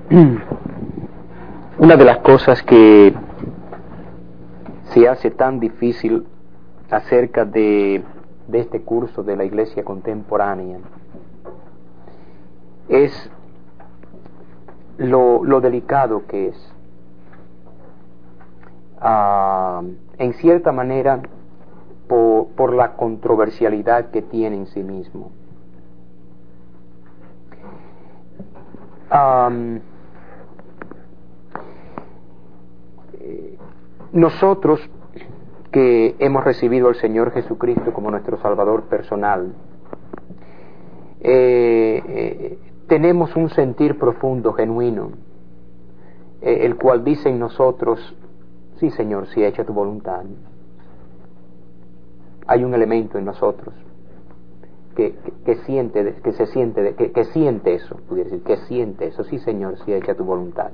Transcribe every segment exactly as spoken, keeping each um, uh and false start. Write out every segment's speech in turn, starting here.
Una de las cosas que se hace tan difícil acerca de, de este curso de la Iglesia contemporánea es lo, lo delicado que es. Uh, en cierta manera, por, por la controversialidad que tiene en sí mismo. Um, nosotros que hemos recibido al Señor Jesucristo como nuestro Salvador personal, eh, eh, tenemos un sentir profundo, genuino, eh, el cual dice en nosotros: sí, Señor, sí, hecha tu voluntad. Hay un elemento en nosotros que, que, que siente, que se siente, que, que siente eso, pudiera decir, que siente eso, sí, Señor, sí, hecha tu voluntad.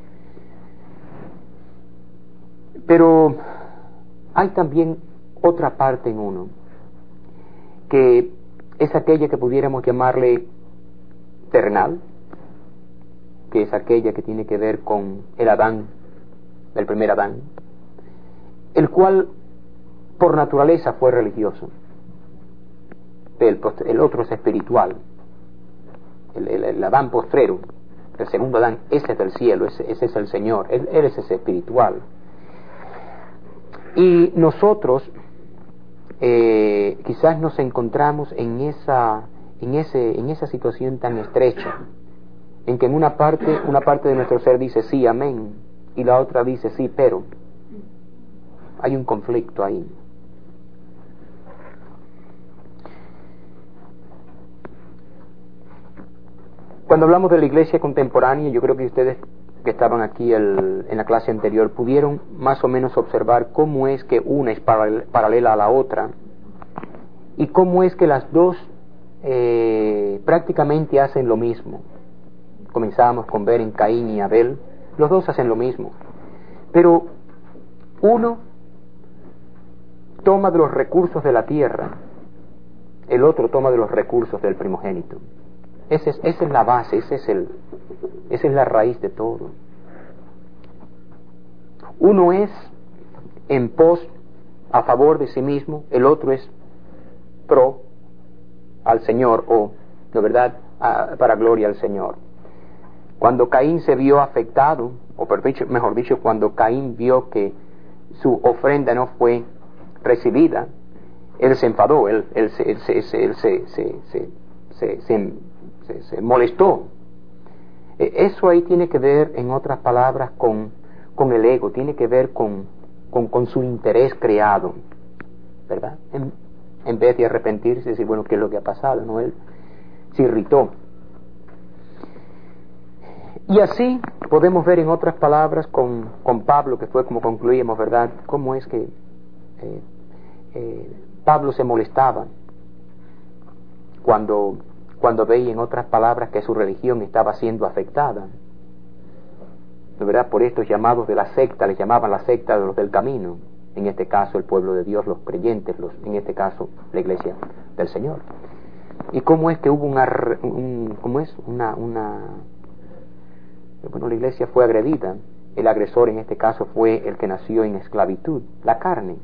Pero hay también otra parte en uno, que es aquella que pudiéramos llamarle terrenal, que es aquella que tiene que ver con el Adán, el primer Adán, el cual por naturaleza fue religioso. El, el otro es espiritual. El, el, el Adán postrero, el segundo Adán, ese es del cielo, ese, ese es el Señor, él, él es ese espiritual. Y nosotros eh, quizás nos encontramos en esa, en ese, en esa situación tan estrecha, en que en una parte, una parte de nuestro ser dice sí, amén, y la otra dice sí, pero. Hay un conflicto ahí. Cuando hablamos de la iglesia contemporánea, yo creo que ustedes que estaban aquí el, en la clase anterior pudieron más o menos observar cómo es que una es paral- paralela a la otra y cómo es que las dos eh, prácticamente hacen lo mismo. Comenzábamos con ver en Caín y Abel, los dos hacen lo mismo, pero uno toma de los recursos de la tierra, el otro toma de los recursos del primogénito. Ese es, esa es la base, ese es el, esa es la raíz de todo. Uno es en pos, a favor de sí mismo, el otro es pro al Señor, o, de verdad, a, para gloria al Señor. Cuando Caín se vio afectado, o mejor dicho, cuando Caín vio que su ofrenda no fue recibida, él se enfadó, él, él, se, él, se, él se, se, se, se, se, se, se molestó. Eso ahí tiene que ver, en otras palabras, con, con el ego, tiene que ver con, con, con su interés creado, ¿verdad? En, en vez de arrepentirse y decir, bueno, ¿qué es lo que ha pasado? ¿No? Él se irritó. Y así podemos ver, en otras palabras, con, con Pablo, que fue como concluíamos, ¿verdad? Cómo es que eh, eh, Pablo se molestaba cuando, cuando veía, en otras palabras, que su religión estaba siendo afectada, ¿verdad? Por estos llamados de la secta, les llamaban la secta de los del camino, en este caso el pueblo de Dios, los creyentes, los, en este caso la iglesia del Señor. Y cómo es que hubo una, un, cómo es una, una bueno, la iglesia fue agredida, el agresor en este caso fue el que nació en esclavitud, la carne.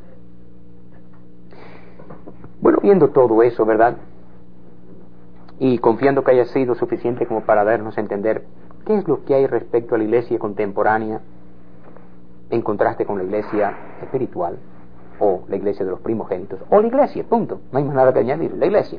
Bueno, viendo todo eso, ¿verdad? Y confiando que haya sido suficiente como para darnos a entender qué es lo que hay respecto a la iglesia contemporánea en contraste con la iglesia espiritual, o la iglesia de los primogénitos, o la iglesia, punto, no hay más nada que añadir, la iglesia.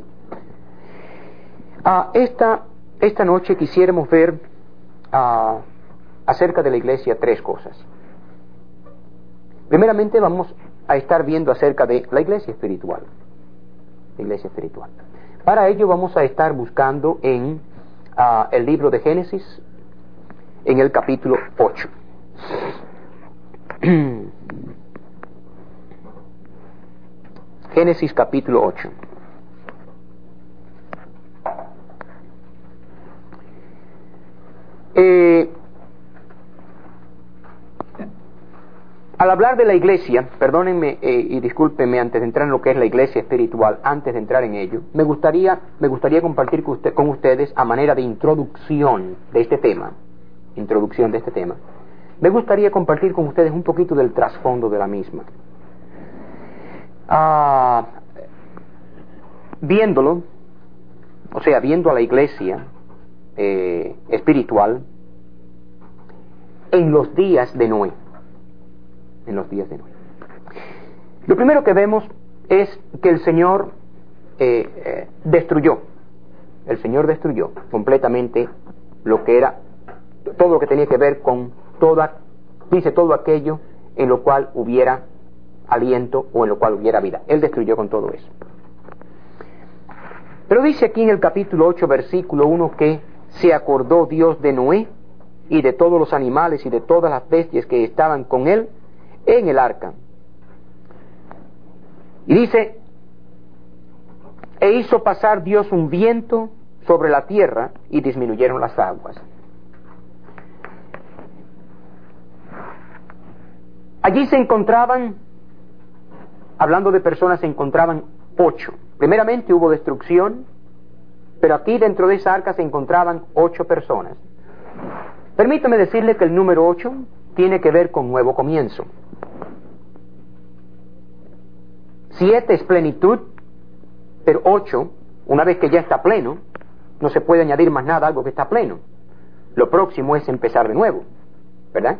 Ah, esta, esta noche quisiéramos ver ah, acerca de la iglesia tres cosas. Primeramente vamos a estar viendo acerca de la iglesia espiritual. La iglesia espiritual. Para ello vamos a estar buscando en uh, el libro de Génesis, en el capítulo ocho. Génesis capítulo ocho. Eh, al hablar de la iglesia, perdónenme eh, y discúlpenme antes de entrar en lo que es la iglesia espiritual, antes de entrar en ello, me gustaría, me gustaría compartir con, usted, con ustedes a manera de introducción de este tema, introducción de este tema, me gustaría compartir con ustedes un poquito del trasfondo de la misma. Ah, viéndolo, o sea, viendo a la iglesia eh, espiritual en los días de Noé, en los días de Noé. Lo primero que vemos es que el Señor eh, eh, destruyó, el Señor destruyó completamente lo que era, todo lo que tenía que ver con toda, dice todo aquello en lo cual hubiera aliento o en lo cual hubiera vida. Él destruyó con todo eso. Pero dice aquí en el capítulo ocho, versículo uno, que se acordó Dios de Noé y de todos los animales y de todas las bestias que estaban con él en el arca. Y dice, e hizo pasar Dios un viento sobre la tierra y disminuyeron las aguas. Allí se encontraban, hablando de personas, se encontraban ocho. Primeramente hubo destrucción, pero aquí dentro de esa arca se encontraban ocho personas. Permítame decirle que el número ocho tiene que ver con nuevo comienzo. Siete es plenitud, pero ocho, una vez que ya está pleno, no se puede añadir más nada a algo que está pleno. Lo próximo es empezar de nuevo, ¿verdad?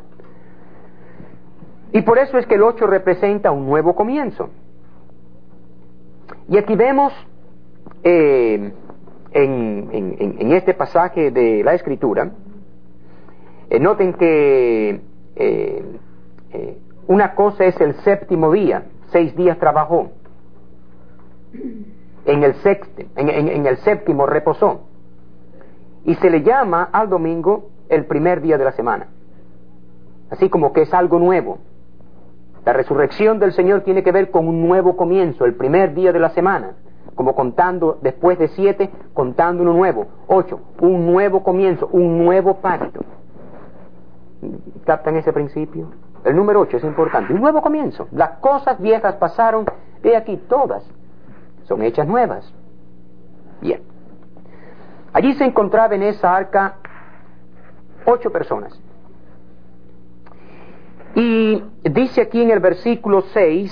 Y por eso es que el ocho representa un nuevo comienzo. Y aquí vemos eh, en, en, en este pasaje de la Escritura, eh, noten que eh, eh, una cosa es el séptimo día, seis días trabajó, en el, sexto, en, en, en el séptimo reposó, y se le llama al domingo el primer día de la semana, así como que es algo nuevo. La resurrección del Señor tiene que ver con un nuevo comienzo, el primer día de la semana, como contando después de siete, contando uno nuevo. Ocho, un nuevo comienzo, un nuevo pacto. ¿Captan ese principio? El número ocho es importante, un nuevo comienzo. Las cosas viejas pasaron, de aquí todas son hechas nuevas. Bien. Allí se encontraba en esa arca ocho personas. Y dice aquí en el versículo seis,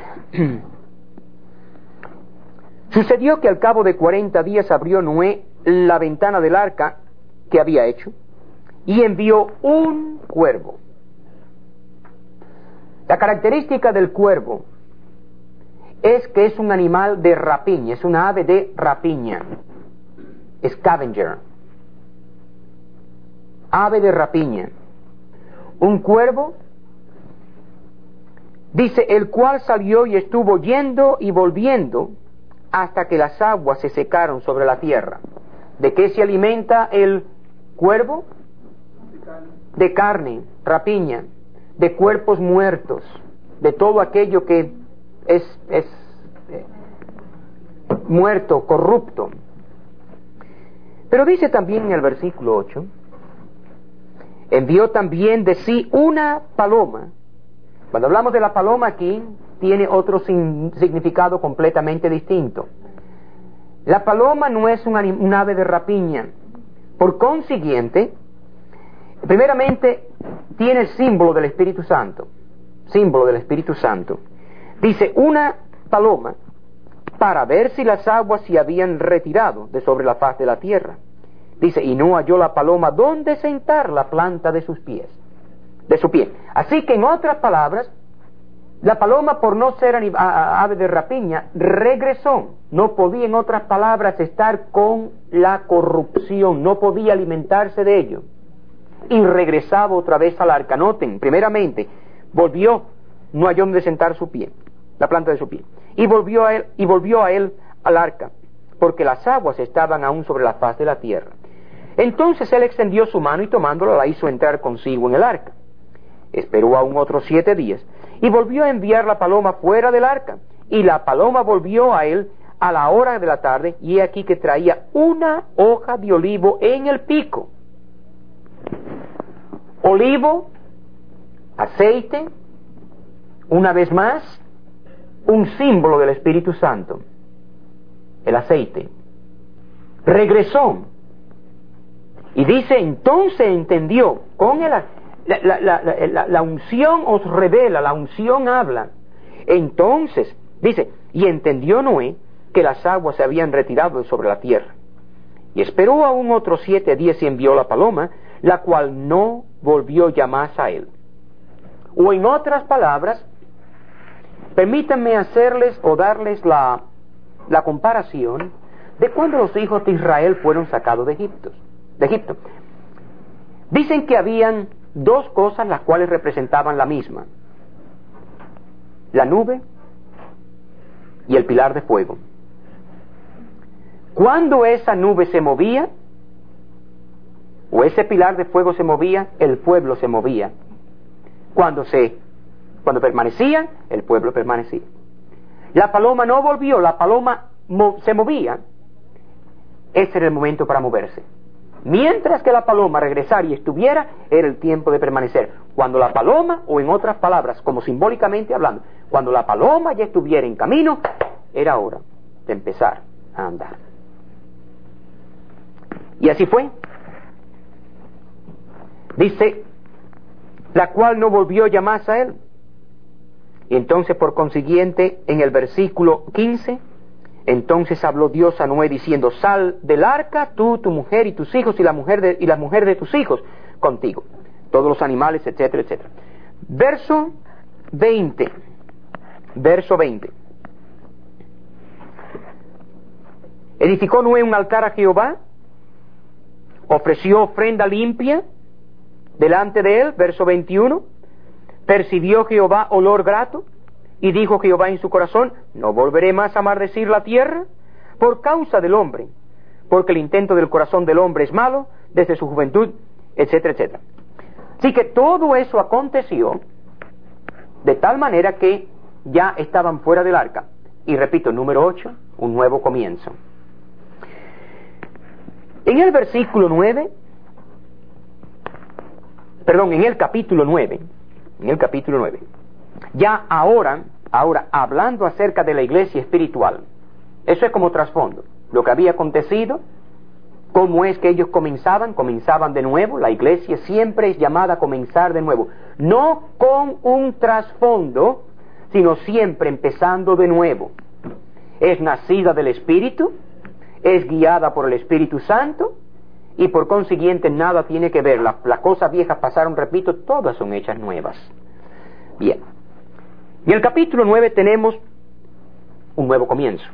sucedió que al cabo de cuarenta días abrió Noé la ventana del arca que había hecho y envió un cuervo. La característica del cuervo es que es un animal de rapiña, es una ave de rapiña, scavenger, ave de rapiña. Un cuervo, dice, el cual salió y estuvo yendo y volviendo hasta que las aguas se secaron sobre la tierra. ¿De qué se alimenta el cuervo? De carne, rapiña, de cuerpos muertos, de todo aquello que es, es eh, muerto, corrupto. Pero dice también en el versículo ocho, envió también de sí una paloma. Cuando hablamos de la paloma aquí, tiene otro sin, significado completamente distinto. La paloma no es un, anim, un ave de rapiña. Por consiguiente, primeramente, tiene el símbolo del Espíritu Santo. Símbolo del Espíritu Santo. Dice, una paloma para ver si las aguas se habían retirado de sobre la faz de la tierra. Dice, y no halló la paloma dónde sentar la planta de sus pies. De su pie. Así que en otras palabras, la paloma, por no ser ave de rapiña, regresó. No podía, en otras palabras, estar con la corrupción, no podía alimentarse de ello. Y regresaba otra vez al arca. Noten, primeramente, volvió, no halló donde sentar su pie, la planta de su pie. Y volvió a él, y volvió a él al arca, porque las aguas estaban aún sobre la faz de la tierra. Entonces él extendió su mano y tomándola la hizo entrar consigo en el arca. Esperó aún otros siete días y volvió a enviar la paloma fuera del arca. Y la paloma volvió a él a la hora de la tarde, y he aquí que traía una hoja de olivo en el pico. Olivo, aceite, una vez más, un símbolo del Espíritu Santo, el aceite. Regresó Y dice, entonces entendió, con el, la, la, la, la, la unción os revela, la unción habla. Entonces, dice, y entendió Noé que las aguas se habían retirado de sobre la tierra. Y esperó aún otros siete días y envió la paloma, la cual no volvió ya más a él. O en otras palabras, permítanme hacerles o darles la, la comparación de cuando los hijos de Israel fueron sacados de Egipto. de Egipto. Dicen que habían dos cosas las cuales representaban la misma: la nube y el pilar de fuego. Cuando esa nube se movía, o ese pilar de fuego se movía, el pueblo se movía. Cuando se, cuando permanecía, el pueblo permanecía. La paloma no volvió, la paloma mo- se movía. Ese era el momento para moverse. Mientras que la paloma regresara y estuviera, era el tiempo de permanecer. Cuando la paloma, o en otras palabras, como simbólicamente hablando, cuando la paloma ya estuviera en camino, era hora de empezar a andar. Y así fue. Dice, la cual no volvió ya más a él. Y entonces, por consiguiente, en el versículo quince, entonces habló Dios a Noé diciendo, sal del arca, tú, tu mujer y tus hijos y la mujer de, y la mujer de tus hijos contigo, todos los animales, etcétera, etcétera. Verso veinte. Verso veinte. Edificó Noé un altar a Jehová, ofreció ofrenda limpia delante de él. Verso veintiuno. Percibió Jehová olor grato, y dijo Jehová en su corazón, no volveré más a maldecir la tierra por causa del hombre, porque el intento del corazón del hombre es malo desde su juventud, etcétera, etcétera. Así que todo eso aconteció de tal manera que ya estaban fuera del arca. Y repito, número ocho, un nuevo comienzo. En el versículo nueve, perdón, en el capítulo nueve, en el capítulo nueve, ya ahora, ahora hablando acerca de la iglesia espiritual, eso es como trasfondo, lo que había acontecido, cómo es que ellos comenzaban, comenzaban de nuevo. La iglesia siempre es llamada a comenzar de nuevo, no con un trasfondo, sino siempre empezando de nuevo. Es nacida del Espíritu, es guiada por el Espíritu Santo, y por consiguiente nada tiene que ver, las, las cosas viejas pasaron, repito, todas son hechas nuevas. Bien, en el capítulo nueve tenemos un nuevo comienzo,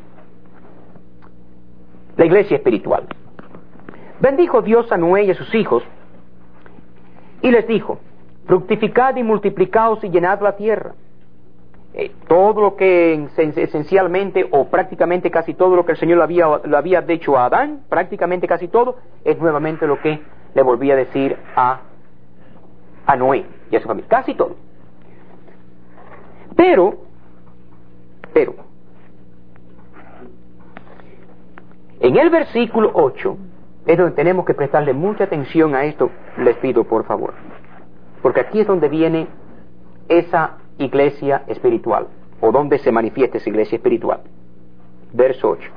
la iglesia espiritual. Bendijo Dios a Noé y a sus hijos, y les dijo, fructificad y multiplicaos y llenad la tierra. Eh, todo lo que esencialmente o prácticamente casi todo lo que el Señor le había, le había dicho a Adán, prácticamente casi todo, es nuevamente lo que le volvía a decir a, a Noé y a su familia, casi todo. Pero, pero, en el versículo ocho, es donde tenemos que prestarle mucha atención a esto, les pido por favor, porque aquí es donde viene esa iglesia espiritual, o donde se manifiesta esa iglesia espiritual. Verso ocho.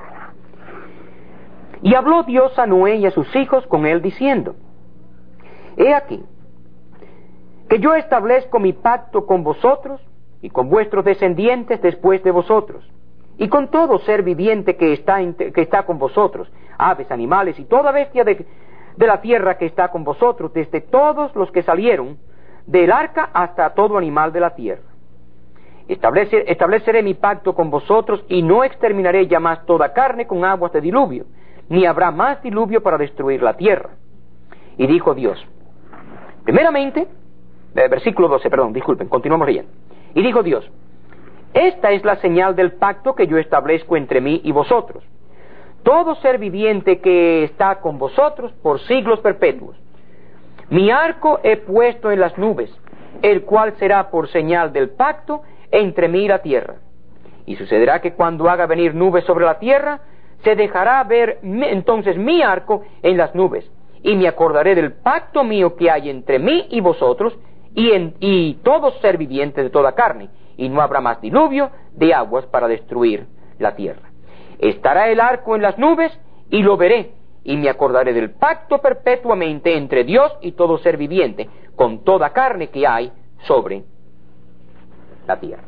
Y habló Dios a Noé y a sus hijos con él diciendo, he aquí, que yo establezco mi pacto con vosotros y con vuestros descendientes después de vosotros, y con todo ser viviente que está, que está con vosotros, aves, animales y toda bestia de, de la tierra que está con vosotros, desde todos los que salieron del arca hasta todo animal de la tierra. Establece, estableceré mi pacto con vosotros y no exterminaré ya más toda carne con aguas de diluvio, ni habrá más diluvio para destruir la tierra. Y dijo Dios, primeramente, eh, versículo doce, perdón, disculpen, continuamos leyendo. Y dijo Dios, esta es la señal del pacto que yo establezco entre mí y vosotros. Todo ser viviente que está con vosotros por siglos perpetuos. Mi arco he puesto en las nubes, el cual será por señal del pacto entre mí y la tierra. Y sucederá que cuando haga venir nubes sobre la tierra, se dejará ver entonces mi arco en las nubes, y me acordaré del pacto mío que hay entre mí y vosotros, y, en, y todo ser viviente de toda carne, y no habrá más diluvio de aguas para destruir la tierra. Estará el arco en las nubes, y lo veré, y me acordaré del pacto perpetuamente entre Dios y todo ser viviente, con toda carne que hay sobre la tierra.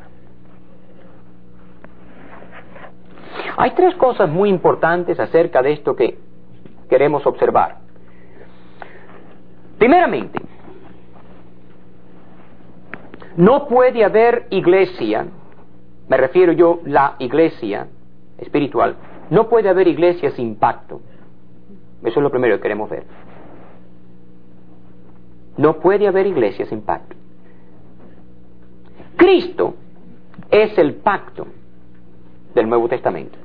Hay tres cosas muy importantes acerca de esto que queremos observar. Primeramente, no puede haber iglesia, me refiero yo la iglesia espiritual, no puede haber iglesia sin pacto. Eso es lo primero que queremos ver. No puede haber iglesia sin pacto. Cristo es el pacto del Nuevo Testamento.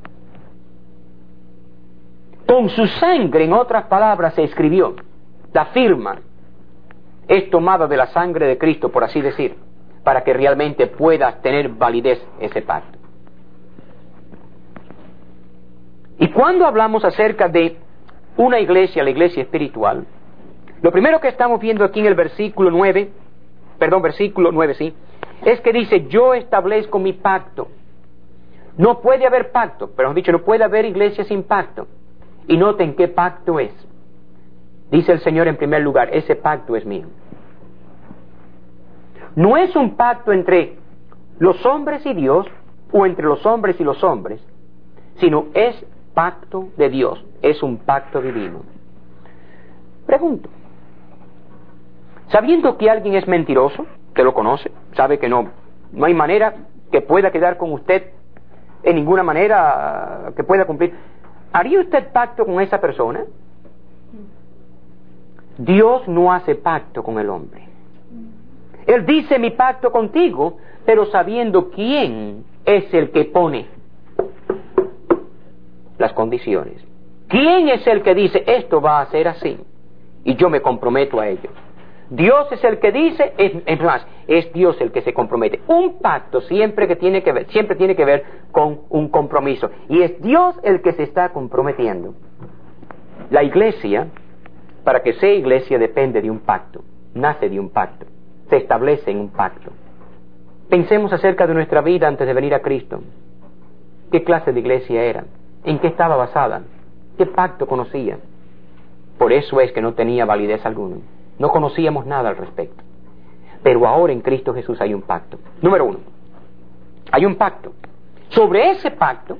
Con su sangre, en otras palabras, se escribió. La firma es tomada de la sangre de Cristo, por así decir, para que realmente pueda tener validez ese pacto. Y cuando hablamos acerca de una iglesia, la iglesia espiritual, lo primero que estamos viendo aquí en el versículo nueve, perdón, versículo nueve, sí, es que dice, yo establezco mi pacto. No puede haber pacto, pero hemos dicho, no puede haber iglesia sin pacto. Y noten qué pacto es. Dice el Señor en primer lugar, ese pacto es mío. No es un pacto entre los hombres y Dios, o entre los hombres y los hombres, sino es pacto de Dios, es un pacto divino. Pregunto, sabiendo que alguien es mentiroso, que lo conoce, sabe que no, no hay manera que pueda quedar con usted, en ninguna manera que pueda cumplir, ¿haría usted pacto con esa persona? Dios no hace pacto con el hombre. Él dice mi pacto contigo, pero sabiendo quién es el que pone las condiciones. ¿Quién es el que dice esto va a ser así? Y yo me comprometo a ello. Dios es el que dice, es, es más, es Dios el que se compromete. Un pacto siempre que tiene que ver, siempre tiene que ver con un compromiso. Y es Dios el que se está comprometiendo. La iglesia, para que sea iglesia, depende de un pacto. Nace de un pacto. Se establece en un pacto. Pensemos acerca de nuestra vida antes de venir a Cristo. ¿Qué clase de iglesia era? ¿En qué estaba basada? ¿Qué pacto conocía? Por eso es que no tenía validez alguna. No conocíamos nada al respecto. Pero ahora en Cristo Jesús hay un pacto. Número uno, hay un pacto. Sobre ese pacto,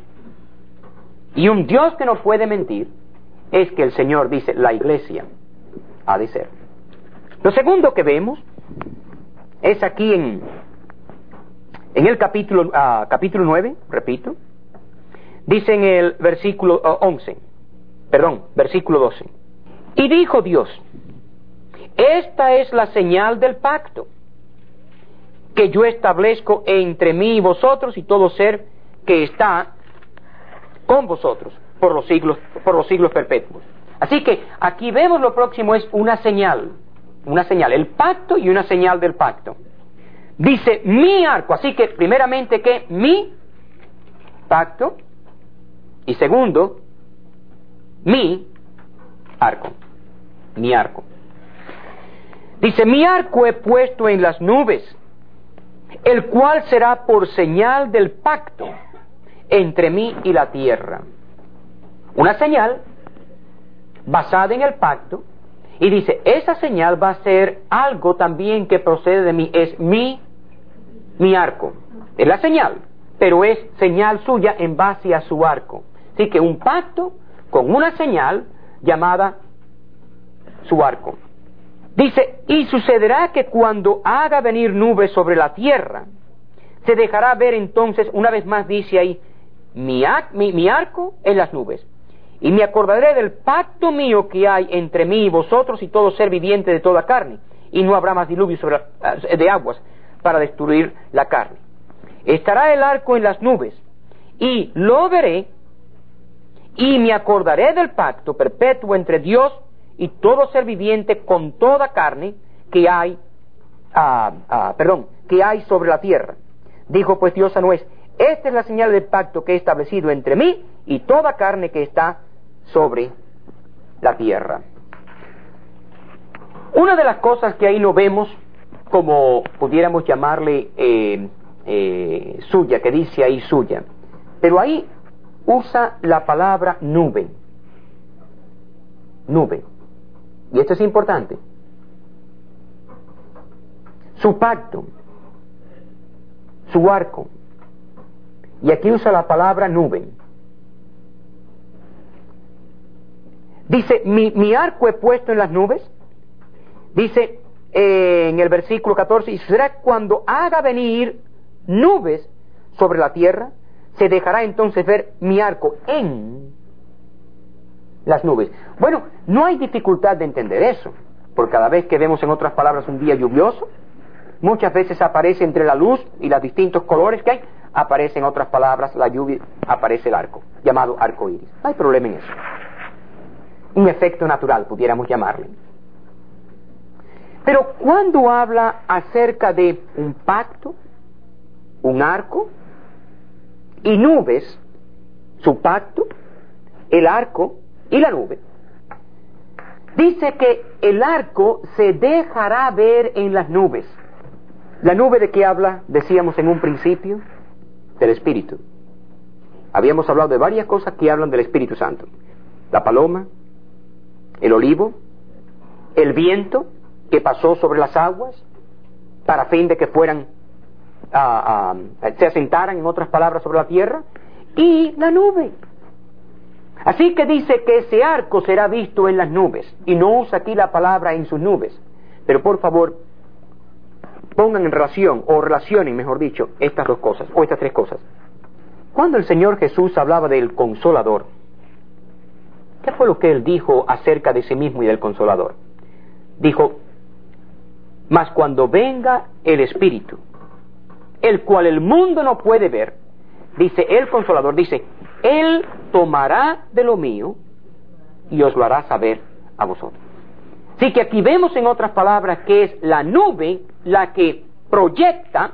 y un Dios que no puede mentir, es que el Señor dice, la iglesia ha de ser. Lo segundo que vemos es aquí en, en el capítulo, uh, capítulo nueve, repito, dice en el versículo uh, once, perdón, versículo doce. Y dijo Dios, esta es la señal del pacto que yo establezco entre mí y vosotros y todo ser que está con vosotros por los siglos, por los siglos perpetuos. Así que aquí vemos lo próximo es una señal, una señal, el pacto y una señal del pacto. Dice mi arco, así que primeramente que mi pacto y segundo mi arco, mi arco. Dice, mi arco he puesto en las nubes, el cual será por señal del pacto entre mí y la tierra. Una señal basada en el pacto, y dice, esa señal va a ser algo también que procede de mí, es mi, mi arco. Es la señal, pero es señal suya en base a su arco. Así que un pacto con una señal llamada su arco. Dice, y sucederá que cuando haga venir nubes sobre la tierra, se dejará ver entonces, una vez más dice ahí, mi, mi, mi arco en las nubes. Y me acordaré del pacto mío que hay entre mí y vosotros y todo ser viviente de toda carne. Y no habrá más diluvio sobre la, de aguas para destruir la carne. Estará el arco en las nubes, y lo veré, y me acordaré del pacto perpetuo entre Dios y todo ser viviente con toda carne que hay, ah, ah, perdón, que hay sobre la tierra. Dijo pues Dios a Noé, esta es la señal del pacto que he establecido entre mí y toda carne que está sobre la tierra. Una de las cosas que ahí no vemos, como pudiéramos llamarle eh, eh, suya, que dice ahí suya, pero ahí usa la palabra nube. nube. Y esto es importante. Su pacto, su arco. Y aquí usa la palabra nube. Dice, mi, mi arco he puesto en las nubes. Dice eh, en el versículo catorce, y será cuando haga venir nubes sobre la tierra, se dejará entonces ver mi arco en las nubes. Bueno, no hay dificultad de entender eso, porque cada vez que vemos en otras palabras un día lluvioso, muchas veces aparece entre la luz y los distintos colores que hay, aparece en otras palabras la lluvia, aparece el arco, llamado arco iris. No hay problema en eso. Un efecto natural, pudiéramos llamarle. Pero cuando habla acerca de un pacto, un arco y nubes, su pacto, el arco y la nube, dice que el arco se dejará ver en las nubes. ¿La nube de qué habla? Decíamos en un principio, del Espíritu. Habíamos hablado de varias cosas que hablan del Espíritu Santo. La paloma, el olivo, el viento que pasó sobre las aguas, para fin de que fueran, uh, uh, se asentaran, en otras palabras, sobre la tierra, y la nube. Así que dice que ese arco será visto en las nubes, y no usa aquí la palabra en sus nubes, pero por favor, pongan en relación, o relacionen, mejor dicho, estas dos cosas, o estas tres cosas. Cuando el Señor Jesús hablaba del Consolador, ¿qué fue lo que Él dijo acerca de sí mismo y del Consolador? Dijo, mas cuando venga el Espíritu, el cual el mundo no puede ver, dice el Consolador, dice, Él tomará de lo mío y os lo hará saber a vosotros. Así que aquí vemos en otras palabras que es la nube la que proyecta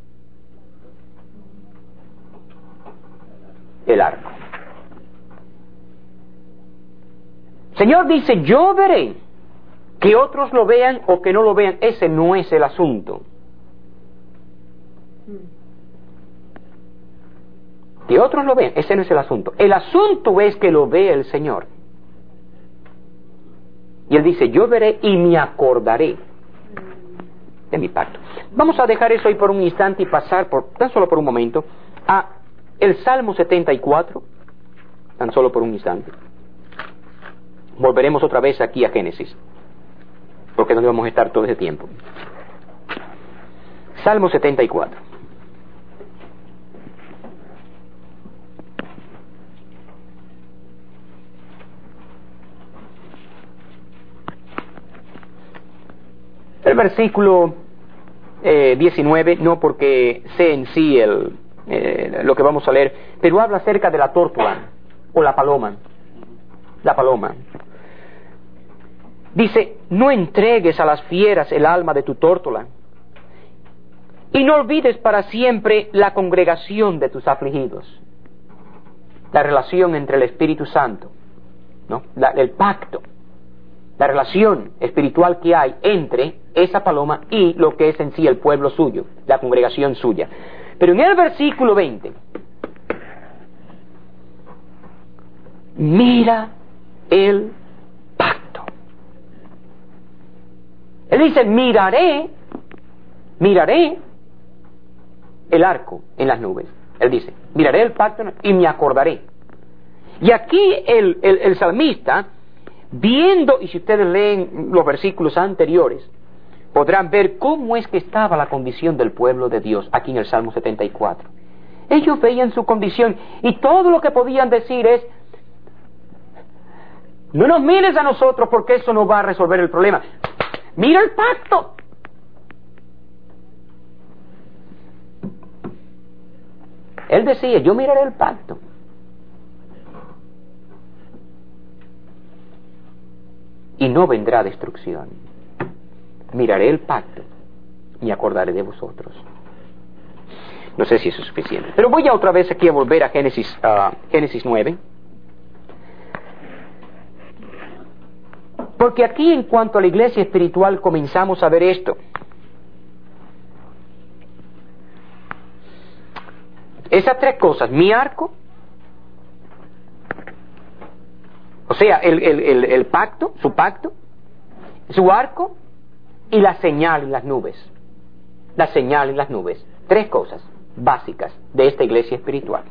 el arco. Señor dice, yo veré, que otros lo vean o que no lo vean, ese no es el asunto. Que otros lo vean, ese no es el asunto. El asunto es que lo vea el Señor. Y Él dice, yo veré y me acordaré de mi pacto. Vamos a dejar eso ahí por un instante y pasar, por tan solo por un momento, a el Salmo setenta y cuatro, tan solo por un instante. Volveremos otra vez aquí a Génesis, porque no vamos a estar todo ese tiempo. Salmo setenta y cuatro. El versículo eh, diecinueve, no porque sé en sí el, eh, lo que vamos a leer, pero habla acerca de la tórtola, o la paloma. La paloma. Dice, no entregues a las fieras el alma de tu tórtola, y no olvides para siempre la congregación de tus afligidos. La relación entre el Espíritu Santo, ¿no? La, el pacto, la relación espiritual que hay entre esa paloma y lo que es en sí el pueblo suyo, la congregación suya. Pero en el versículo veinte, mira el pacto. Él dice, miraré, miraré el arco en las nubes. Él dice, miraré el pacto y me acordaré. Y aquí el, el, el salmista, viendo, y si ustedes leen los versículos anteriores, podrán ver cómo es que estaba la condición del pueblo de Dios aquí en el Salmo setenta y cuatro. Ellos veían su condición y todo lo que podían decir es, no nos mires a nosotros porque eso no va a resolver el problema. Mira el pacto. Él decía, yo miraré el pacto. Y no vendrá destrucción. Miraré el pacto y acordaré de vosotros. No sé si eso es suficiente. Pero voy a otra vez aquí a volver a Génesis, uh, Génesis nueve. Porque aquí en cuanto a la iglesia espiritual comenzamos a ver esto. Esas tres cosas, mi arco, O sea, el, el, el, el pacto, su pacto, su arco y la señal en las nubes. La señal en las nubes. Tres cosas básicas de esta iglesia espiritual.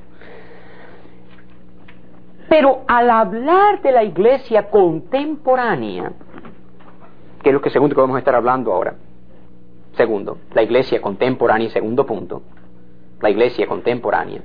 Pero al hablar de la iglesia contemporánea, que es lo que segundo que vamos a estar hablando ahora, segundo, la iglesia contemporánea, segundo punto, la iglesia contemporánea.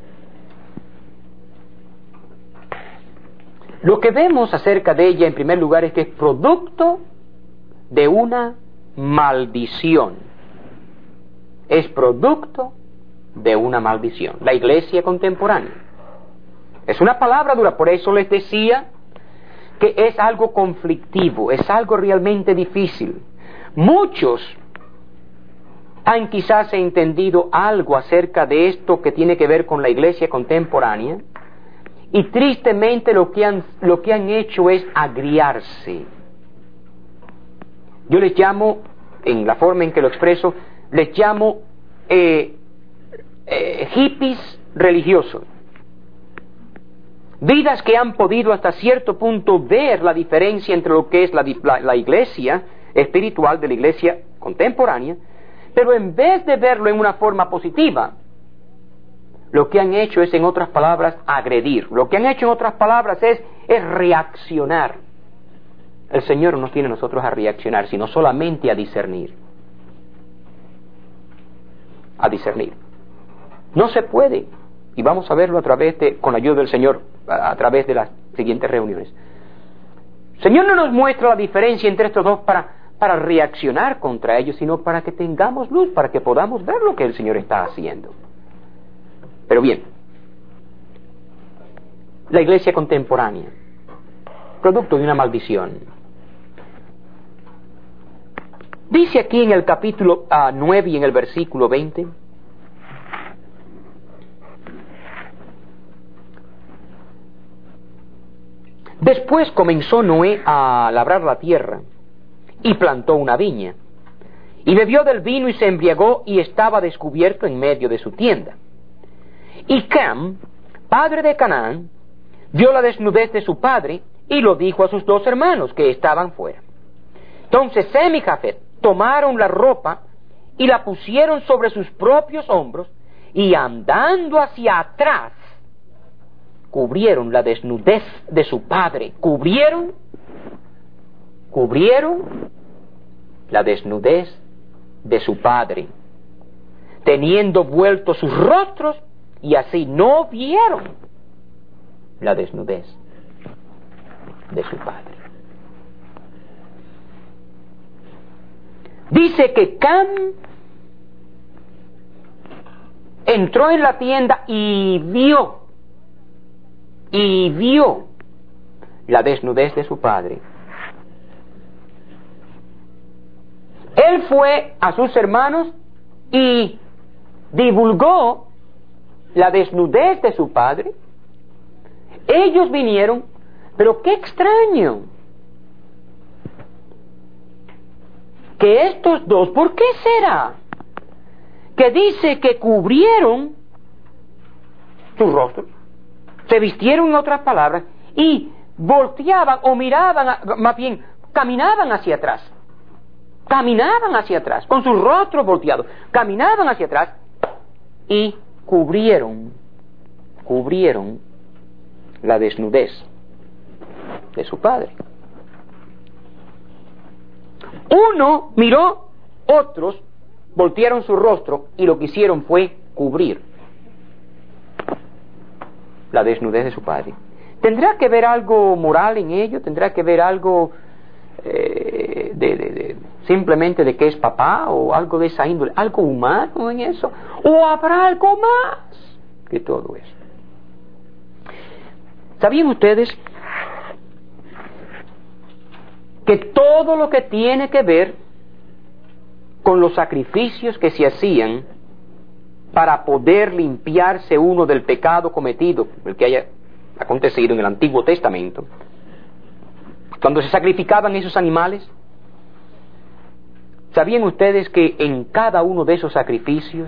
Lo que vemos acerca de ella, en primer lugar, es que es producto de una maldición. Es producto de una maldición. La iglesia contemporánea. Es una palabra dura, por eso les decía que es algo conflictivo, es algo realmente difícil. Muchos han quizás entendido algo acerca de esto que tiene que ver con la iglesia contemporánea, y tristemente lo que han, lo que han hecho es agriarse. Yo les llamo, en la forma en que lo expreso, les llamo eh, eh, hippies religiosos. Vidas que han podido hasta cierto punto ver la diferencia entre lo que es la, la, la iglesia espiritual de la iglesia contemporánea, pero en vez de verlo en una forma positiva, lo que han hecho es, en otras palabras, agredir. Lo que han hecho, en otras palabras, es, es reaccionar. El Señor no nos tiene a nosotros a reaccionar, sino solamente a discernir. A discernir. No se puede, y vamos a verlo a través de, con la ayuda del Señor, a, a través de las siguientes reuniones. El Señor no nos muestra la diferencia entre estos dos para, para reaccionar contra ellos, sino para que tengamos luz, para que podamos ver lo que el Señor está haciendo. Pero bien, la iglesia contemporánea, producto de una maldición. Dice aquí en el capítulo uh, nueve y en el versículo veinte, después comenzó Noé a labrar la tierra y plantó una viña, y bebió del vino y se embriagó y estaba descubierto en medio de su tienda. Y Cam, padre de Canaán, vio la desnudez de su padre y lo dijo a sus dos hermanos que estaban fuera. Entonces Sem y Jafet tomaron la ropa y la pusieron sobre sus propios hombros y andando hacia atrás, cubrieron la desnudez de su padre. Cubrieron, cubrieron la desnudez de su padre, teniendo vueltos sus rostros, y así no vieron la desnudez de su padre. Dice que Cam entró en la tienda y vio, y vio la desnudez de su padre. Él fue a sus hermanos y divulgó la desnudez de su padre. Ellos vinieron, pero qué extraño que estos dos, ¿por qué será que dice que cubrieron sus rostros, se vistieron, en otras palabras, y volteaban o miraban, a, más bien caminaban hacia atrás, caminaban hacia atrás, con sus rostros volteados, caminaban hacia atrás y cubrieron, cubrieron la desnudez de su padre? Uno miró, otros voltearon su rostro y lo que hicieron fue cubrir la desnudez de su padre. ¿Tendrá que ver algo moral en ello? ¿Tendrá que ver algo eh, de, de, de simplemente de que es papá o algo de esa índole, algo humano en eso? ¿O habrá algo más que todo eso? ¿Sabían ustedes que todo lo que tiene que ver con los sacrificios que se hacían para poder limpiarse uno del pecado cometido, el que haya acontecido en el Antiguo Testamento, cuando se sacrificaban esos animales, ¿sabían ustedes que en cada uno de esos sacrificios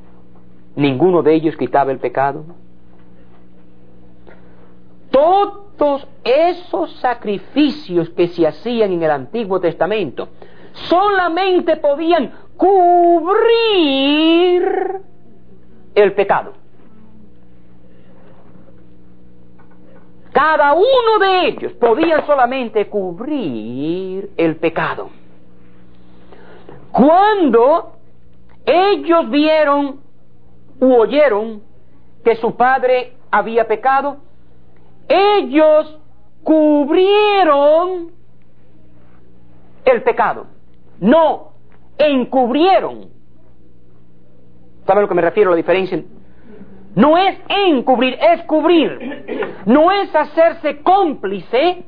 ninguno de ellos quitaba el pecado? Todo todos esos sacrificios que se hacían en el Antiguo Testamento solamente podían cubrir el pecado. Cada uno de ellos podía solamente cubrir el pecado. Cuando ellos vieron u oyeron que su padre había pecado, ellos cubrieron el pecado, no encubrieron. ¿Saben a lo que me refiero? La diferencia no es encubrir, es cubrir. No es hacerse cómplice.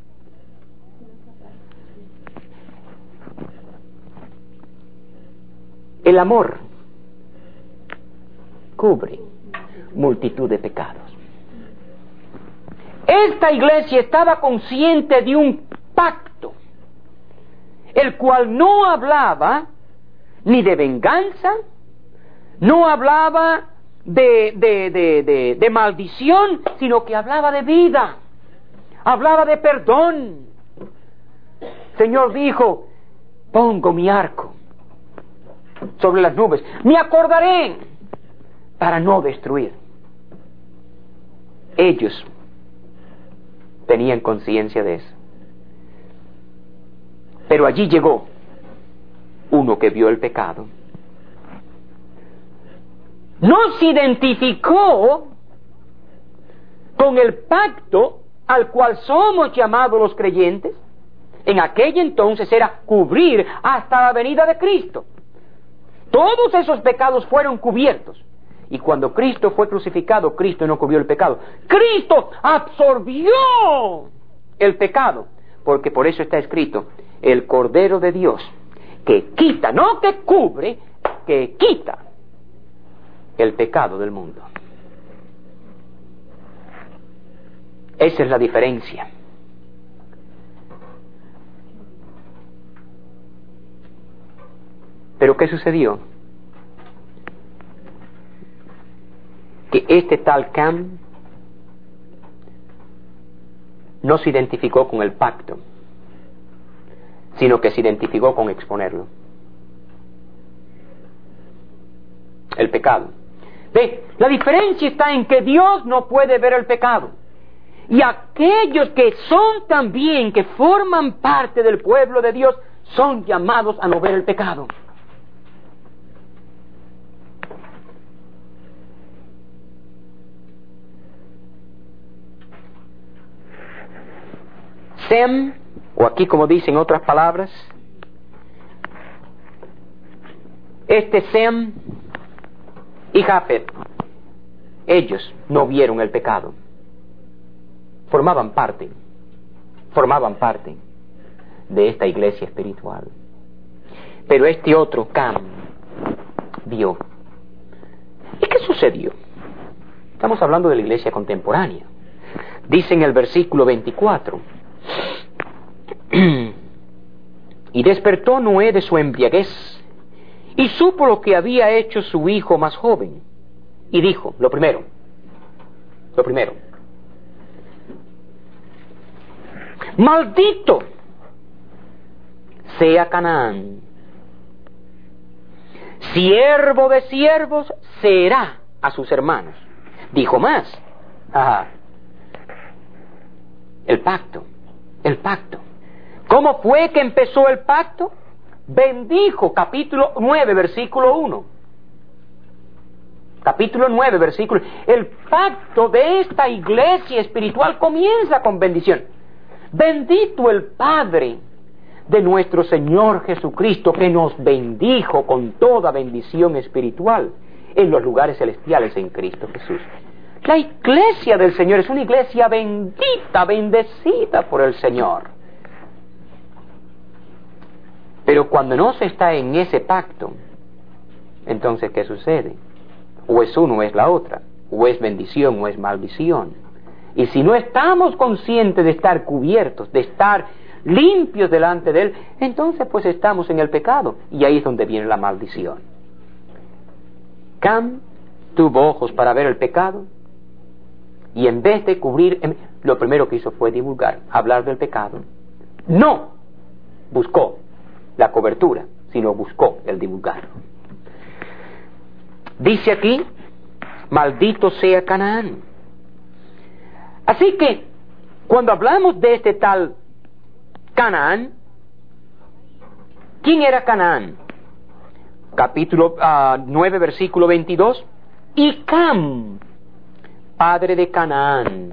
El amor cubre multitud de pecados. Esta iglesia estaba consciente de un pacto, el cual no hablaba ni de venganza, no hablaba de, de, de, de, de maldición, sino que hablaba de vida, hablaba de perdón. El Señor dijo: pongo mi arco sobre las nubes, me acordaré para no destruir. Ellos tenían conciencia de eso. Pero allí llegó uno que vio el pecado. No se identificó con el pacto al cual somos llamados los creyentes. En aquel entonces era cubrir hasta la venida de Cristo. Todos esos pecados fueron cubiertos. Y cuando Cristo fue crucificado, Cristo no cubrió el pecado. Cristo absorbió el pecado. Porque por eso está escrito: el Cordero de Dios, que quita, no que cubre, que quita el pecado del mundo. Esa es la diferencia. Pero ¿qué sucedió? Que este tal Cam no se identificó con el pacto, sino que se identificó con exponerlo. El pecado. Ve, la diferencia está en que Dios no puede ver el pecado. Y aquellos que son también, que forman parte del pueblo de Dios, son llamados a no ver el pecado. Sem, o aquí como dicen otras palabras, este Sem y Jafet, ellos no vieron el pecado. Formaban parte, formaban parte de esta iglesia espiritual. Pero este otro, Cam, vio. ¿Y qué sucedió? Estamos hablando de la iglesia contemporánea. Dice en el versículo veinticuatro: y despertó Noé de su embriaguez, y supo lo que había hecho su hijo más joven, y dijo, lo primero, lo primero, maldito sea Canaán, siervo de siervos será a sus hermanos. Dijo más, ajá, el pacto, el pacto. ¿Cómo fue que empezó el pacto? Bendijo, capítulo nueve, versículo uno. Capítulo nueve, versículo. El pacto de esta iglesia espiritual comienza con bendición. Bendito el Padre de nuestro Señor Jesucristo, que nos bendijo con toda bendición espiritual en los lugares celestiales en Cristo Jesús. La iglesia del Señor es una iglesia bendita, bendecida por el Señor. Pero cuando no se está en ese pacto, entonces ¿qué sucede? O es uno o es la otra, o es bendición o es maldición. Y si no estamos conscientes de estar cubiertos, de estar limpios delante de Él, entonces pues estamos en el pecado, y ahí es donde viene la maldición. Cam tuvo ojos para ver el pecado, y en vez de cubrir, lo primero que hizo fue divulgar, hablar del pecado. No buscó la cobertura, sino buscó el divulgar. Dice aquí, maldito sea Canaán. Así que, cuando hablamos de este tal Canaán, ¿quién era Canaán? Capítulo uh, nueve, versículo veintidós. Y Cam, padre de Canaán.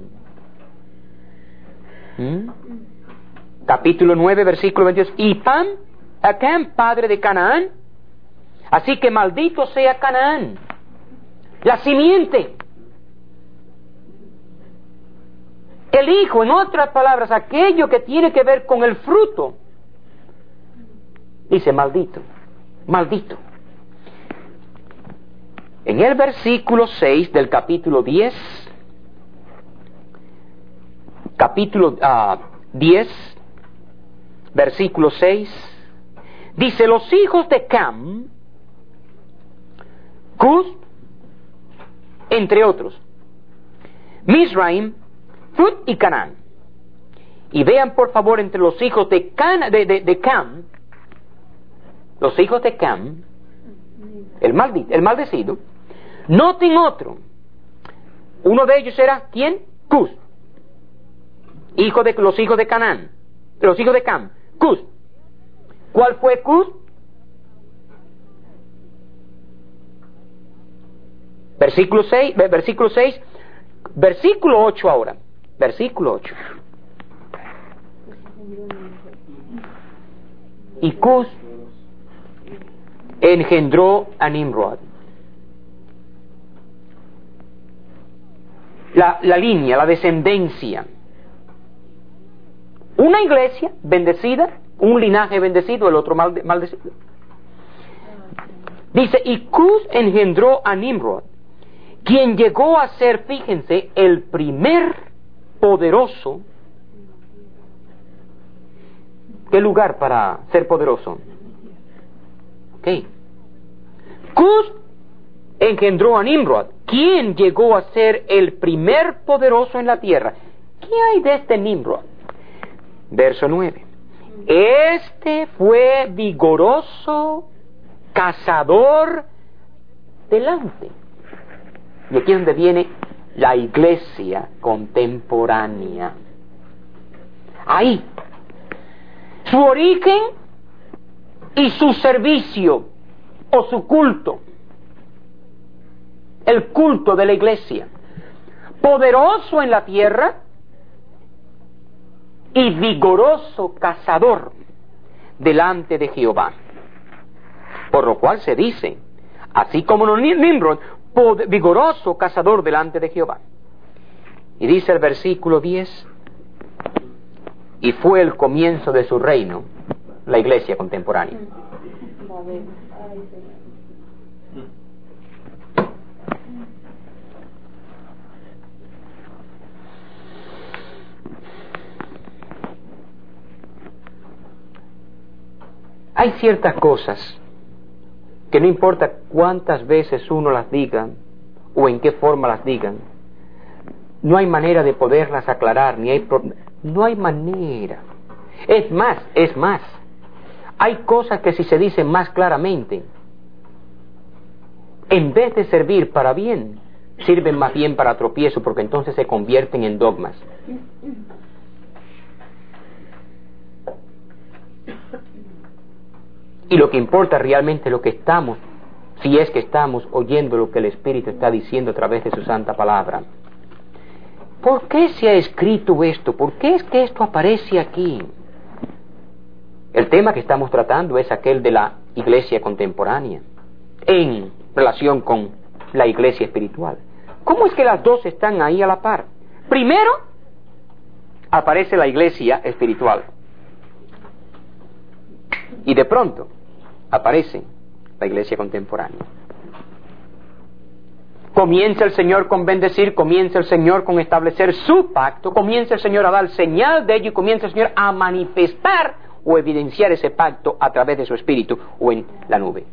¿Mm? Capítulo nueve, versículo veintidós. Y Pam, a Cam, padre de Canaán. Así que maldito sea Canaán, la simiente, el hijo, en otras palabras, aquello que tiene que ver con el fruto. Dice maldito, maldito. En el versículo seis del capítulo diez, capítulo uh, diez, versículo seis, dice: los hijos de Cam, Cus, entre otros, Mizraim, Fut y Canaán. Y vean por favor entre los hijos de, Can, de, de, de Cam, los hijos de Cam, el, maldi, el maldecido, noten otro. Uno de ellos era, ¿quién? Cus, hijo de los hijos de Canaán, los hijos de Cam, Cus. ¿Cuál fue Cus? Versículo seis, versículo seis, versículo ocho ahora, versículo ocho. Y Cus engendró a Nimrod. La, la línea, la descendencia. Una iglesia bendecida, un linaje bendecido, el otro malde, maldecido. Dice, y Cus engendró a Nimrod, quien llegó a ser, fíjense, el primer poderoso. ¿Qué lugar para ser poderoso? Ok. Cus engendró a Nimrod, quien llegó a ser el primer poderoso en la tierra. ¿Qué hay de este Nimrod? Verso nueve. Este fue vigoroso cazador delante. Y aquí es donde viene la iglesia contemporánea. Ahí. Su origen y su servicio o su culto. El culto de la iglesia. Poderoso en la tierra y vigoroso cazador delante de Jehová. Por lo cual se dice, así como Nimrod, vigoroso cazador delante de Jehová. Y dice el versículo diez, y fue el comienzo de su reino, la iglesia contemporánea. Hay ciertas cosas que no importa cuántas veces uno las diga o en qué forma las digan, no hay manera de poderlas aclarar, ni hay pro... no hay manera. Es más, es más, hay cosas que si se dicen más claramente, en vez de servir para bien, sirven más bien para tropiezo, porque entonces se convierten en dogmas. Y lo que importa realmente es lo que estamos, si es que estamos oyendo lo que el Espíritu está diciendo a través de su santa palabra. ¿Por qué se ha escrito esto? ¿Por qué es que esto aparece aquí? El tema que estamos tratando es aquel de la iglesia contemporánea, en relación con la iglesia espiritual. ¿Cómo es que las dos están ahí a la par? Primero, aparece la iglesia espiritual. Y de pronto, aparece la iglesia contemporánea. Comienza el Señor con bendecir, comienza el Señor con establecer su pacto, comienza el Señor a dar señal de ello y comienza el Señor a manifestar o evidenciar ese pacto a través de su Espíritu o en la nube.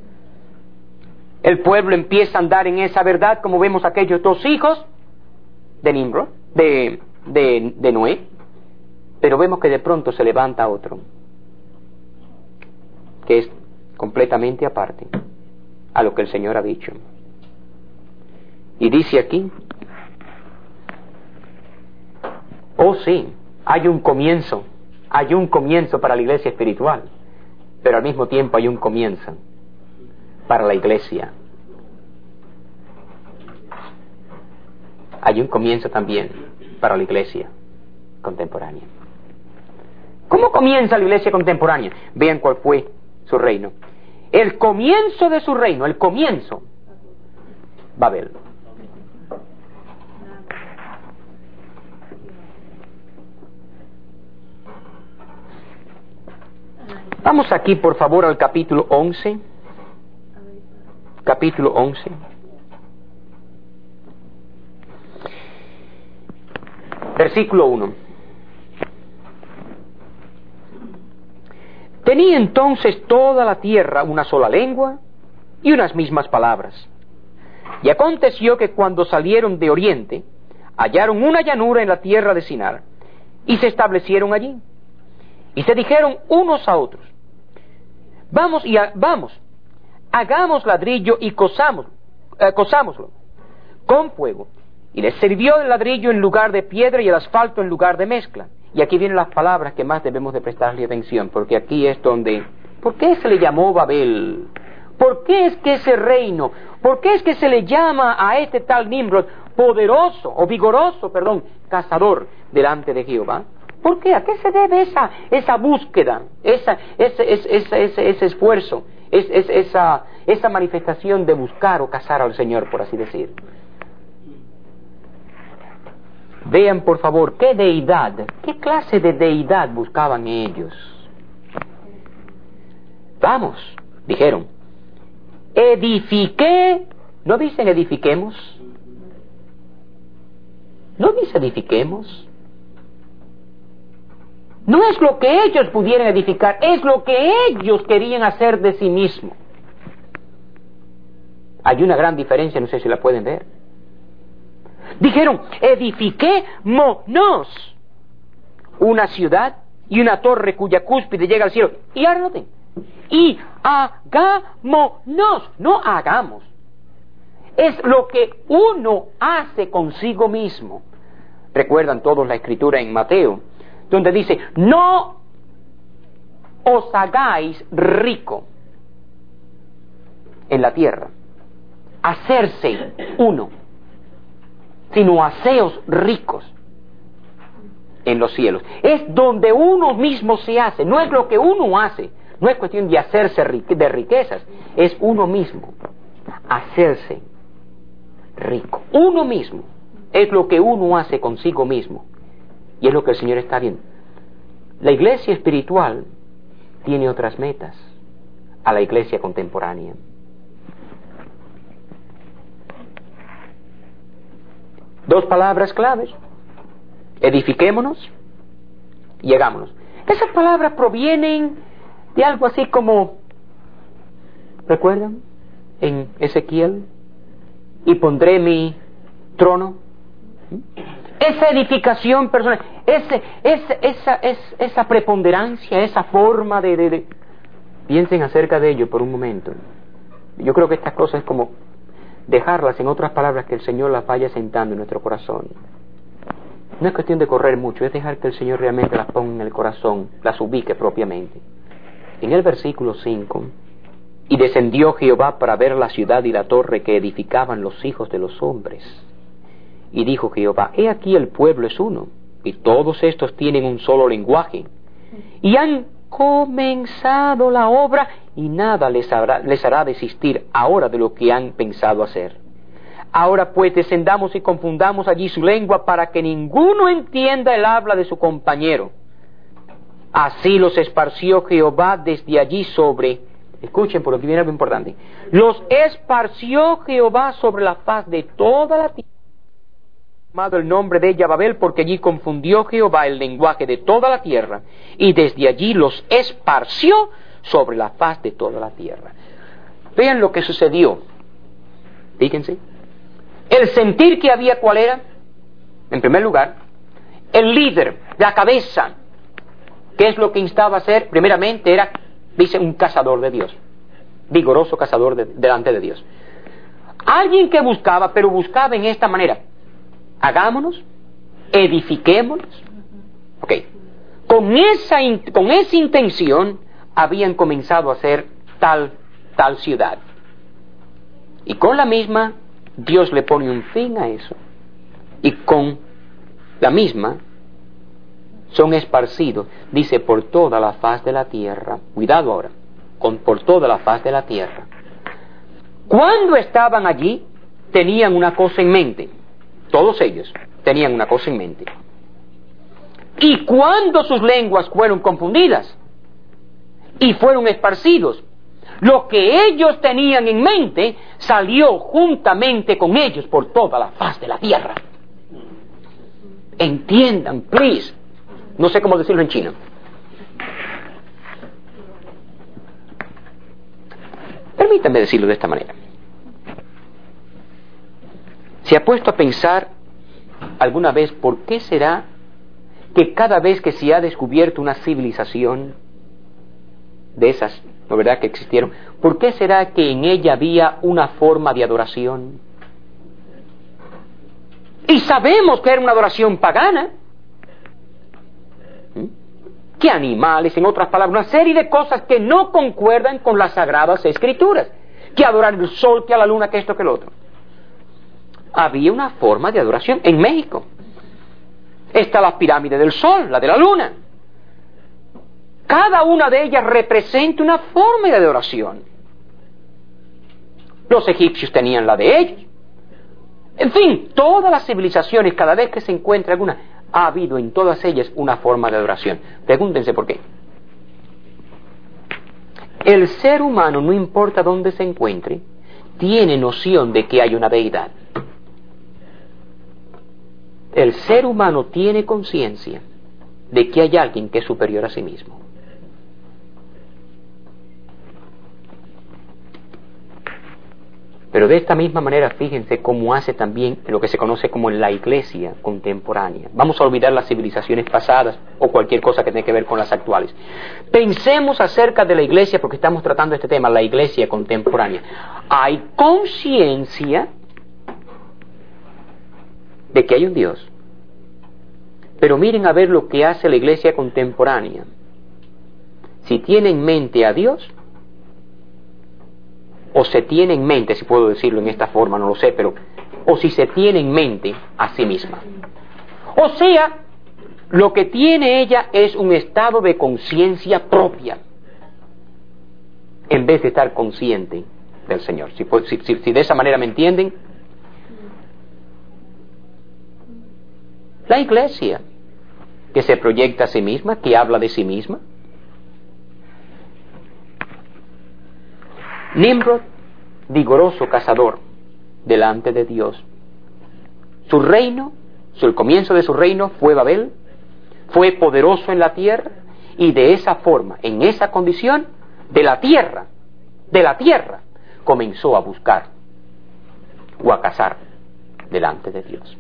El pueblo empieza a andar en esa verdad, como vemos aquellos dos hijos de Nimrod, de de, de Noé, pero vemos que de pronto se levanta otro, que es completamente aparte a lo que el Señor ha dicho. Y dice aquí, oh sí, hay un comienzo, hay un comienzo para la iglesia espiritual, pero al mismo tiempo hay un comienzo para la iglesia. Hay un comienzo también para la iglesia contemporánea. ¿Cómo comienza la iglesia contemporánea? Vean cuál fue su reino. El comienzo de su reino, el comienzo, Babel. Vamos aquí, por favor, al capítulo once. Capítulo once. Versículo uno. Tenía entonces toda la tierra una sola lengua y unas mismas palabras. Y aconteció que cuando salieron de oriente, hallaron una llanura en la tierra de Sinar, y se establecieron allí. Y se dijeron unos a otros, vamos y ha, vamos, hagamos ladrillo y cosamos, eh, cosámoslo con fuego. Y les sirvió el ladrillo en lugar de piedra y el asfalto en lugar de mezcla. Y aquí vienen las palabras que más debemos de prestarle atención, porque aquí es donde... ¿Por qué se le llamó Babel? ¿Por qué es que ese reino, por qué es que se le llama a este tal Nimrod poderoso, o vigoroso, perdón, cazador delante de Jehová? ¿Por qué? ¿A qué se debe esa, esa búsqueda, esa, ese, ese, ese, ese, ese esfuerzo, es, es, esa, esa manifestación de buscar o cazar al Señor, por así decir? Vean, por favor, qué deidad, qué clase de deidad buscaban ellos. Vamos, dijeron, edifiqué, ¿no dicen edifiquemos? ¿No dice edifiquemos? No es lo que ellos pudieran edificar, es lo que ellos querían hacer de sí mismos. Hay una gran diferencia, no sé si la pueden ver. Dijeron, edifiquémonos una ciudad y una torre cuya cúspide llega al cielo. Y ahora noten, y hagámonos, no hagamos. Es lo que uno hace consigo mismo. Recuerdan todos la escritura en Mateo, donde dice, no os hagáis rico en la tierra, hacerse uno, sino haceos ricos en los cielos. Es donde uno mismo se hace, no es lo que uno hace, no es cuestión de hacerse de riquezas, es uno mismo, hacerse rico. Uno mismo es lo que uno hace consigo mismo, y es lo que el Señor está viendo. La iglesia espiritual tiene otras metas a la iglesia contemporánea. Dos palabras claves, edifiquémonos y hagámonos. Esas palabras provienen de algo así como, ¿recuerdan? En Ezequiel, y pondré mi trono. Esa edificación personal, ese, ese, esa, esa, esa preponderancia, esa forma de, de, de... Piensen acerca de ello por un momento. Yo creo que estas cosas es como dejarlas, en otras palabras, que el Señor las vaya sentando en nuestro corazón. No es cuestión de correr mucho, es dejar que el Señor realmente las ponga en el corazón, las ubique propiamente. En el versículo cinco, y descendió Jehová para ver la ciudad y la torre que edificaban los hijos de los hombres. Y dijo Jehová, he aquí el pueblo es uno, y todos estos tienen un solo lenguaje, y han comenzado la obra, y nada les hará, les hará desistir ahora de lo que han pensado hacer. Ahora pues descendamos y confundamos allí su lengua, para que ninguno entienda el habla de su compañero. Así los esparció Jehová desde allí sobre, escuchen por lo que viene algo importante, los esparció Jehová sobre la faz de toda la tierra, llamado el nombre de ella Babel, porque allí confundió Jehová el lenguaje de toda la tierra, y desde allí los esparció sobre la faz de toda la tierra. Vean lo que sucedió. Fíjense. El sentir que había, ¿cuál era? En primer lugar, el líder, la cabeza. ¿Qué es lo que instaba a hacer? Primeramente era, dice, un cazador de Dios, vigoroso cazador de, delante de Dios. Alguien que buscaba, pero buscaba en esta manera: hagámonos, edifiquémonos. Ok. Con esa, con esa intención habían comenzado a hacer tal, tal ciudad. Y con la misma, Dios le pone un fin a eso. Y con la misma, son esparcidos, dice, por toda la faz de la tierra. Cuidado ahora, con por toda la faz de la tierra. Cuando estaban allí, tenían una cosa en mente. Todos ellos tenían una cosa en mente. Y cuando sus lenguas fueron confundidas y fueron esparcidos, lo que ellos tenían en mente salió juntamente con ellos por toda la faz de la tierra. Entiendan, please. No sé cómo decirlo en chino. Permítanme decirlo de esta manera. ¿Se ha puesto a pensar alguna vez por qué será que cada vez que se ha descubierto una civilización de esas, ¿no verdad?, que existieron, por qué será que en ella había una forma de adoración? Y sabemos que era una adoración pagana. ¿Qué animales? En otras palabras, una serie de cosas que no concuerdan con las sagradas escrituras. Que adorar el sol, que a la luna, que esto, que el otro. Había una forma de adoración en México. Está la pirámide del sol, la de la luna. Cada una de ellas representa una forma de adoración. Los egipcios tenían la de ellos. En fin, todas las civilizaciones, cada vez que se encuentra alguna, ha habido en todas ellas una forma de adoración. Pregúntense por qué. El ser humano, no importa dónde se encuentre, tiene noción de que hay una deidad. El ser humano tiene conciencia de que hay alguien que es superior a sí mismo. Pero de esta misma manera, fíjense cómo hace también lo que se conoce como la iglesia contemporánea. Vamos a olvidar las civilizaciones pasadas o cualquier cosa que tenga que ver con las actuales. Pensemos acerca de la iglesia, porque estamos tratando este tema, la iglesia contemporánea. Hay conciencia de que hay un Dios. Pero miren a ver lo que hace la iglesia contemporánea. Si tiene en mente a Dios, o se tiene en mente, si puedo decirlo en esta forma, no lo sé, pero o si se tiene en mente a sí misma. O sea, lo que tiene ella es un estado de conciencia propia, en vez de estar consciente del Señor. Si, si, si, si de esa manera me entienden. La iglesia, que se proyecta a sí misma, que habla de sí misma. Nimrod, vigoroso cazador delante de Dios. Su reino, el comienzo de su reino fue Babel, fue poderoso en la tierra, y de esa forma, en esa condición, de la tierra, de la tierra, comenzó a buscar o a cazar delante de Dios.